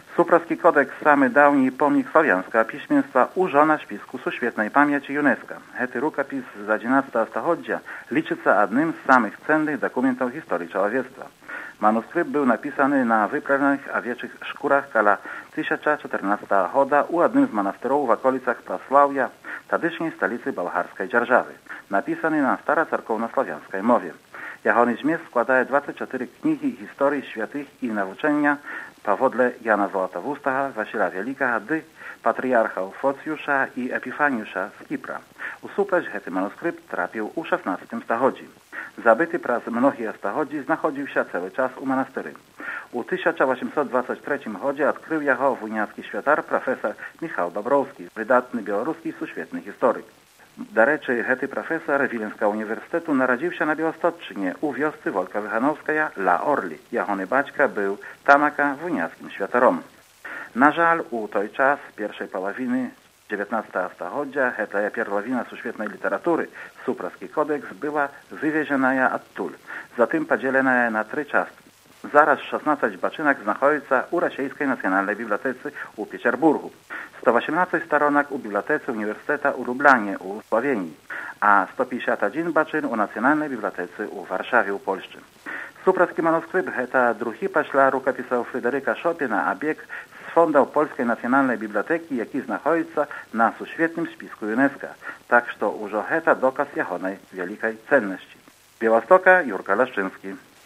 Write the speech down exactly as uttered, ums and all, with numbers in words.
Suprawski kodeks samy dawni pomnik słowiańska piśmienstwa użona spisku suświetnej pamięci UNESCO. Hety rukopis z jedenastego stulecia liczyca jednym z samych cennych dokumentów historii człowiectwa. Manuskrypt był napisany na wypranych owieczych szkórach kala tysiąc czternastego goda u jednym z monasterów w okolicach Prasławia, tadyszniej stolicy Bałharskiej dzierżawy. Napisany na starocerkowno-słowiańskiej mowie. Jahony zmierzch składaje dwadzieścia cztery księgi historii świętych i nauczenia powodle Jana Złotowustego, Wasila Wielika, dy patriarchał Focjusza i Epifaniusza z Kipra. Usupełć hety manuskrypt trafił u szesnastym stuleciu. Zabyty przez mnogie stuleci znachodził się cały czas u monastery. U tysiąc osiemset dwudziestym trzecim roku odkrył jego wujniacki światar profesor Michał Dobrowski, wydatny białoruski suświetny historyk. Do reczy hety profesor Wileńskiego Uniwersytetu narodził się na Białostocczynie u wioscy Wolka Wychanowskaja La Orli. Jahony baćka był tamaka wujniackim światarom. Na żal u tej czas pierwszej połowiny dziewiętnastego stulecia heta pierwowina suświetnej literatury, Suprawski kodeks, była wywieziona odtul. Zatem podzielona na trzy części. Zaraz szesnaście baczynek znajduje u Rosyjskiej Nacjonalnej Bibliotece u Peterburgu. sto osiemnaście storonek u Bibliotece Uniwersytetu u Lublanie u Słowenii, a sto pięćdziesiąt jeden baczyn u Nacjonalnej Bibliotece u Warszawie u Polsce. Suprawski manuskrypt heta drugi pośla rukopisał Fryderyka Chopina, a bieg z fondu Polskiej Nacjonalnej Biblioteki, jaki znajduje na suświetnym spisku UNESCO. Tak, że użo heta dokaz jahonej wielkiej cenności. Białostoka, Jurka Leszczyński.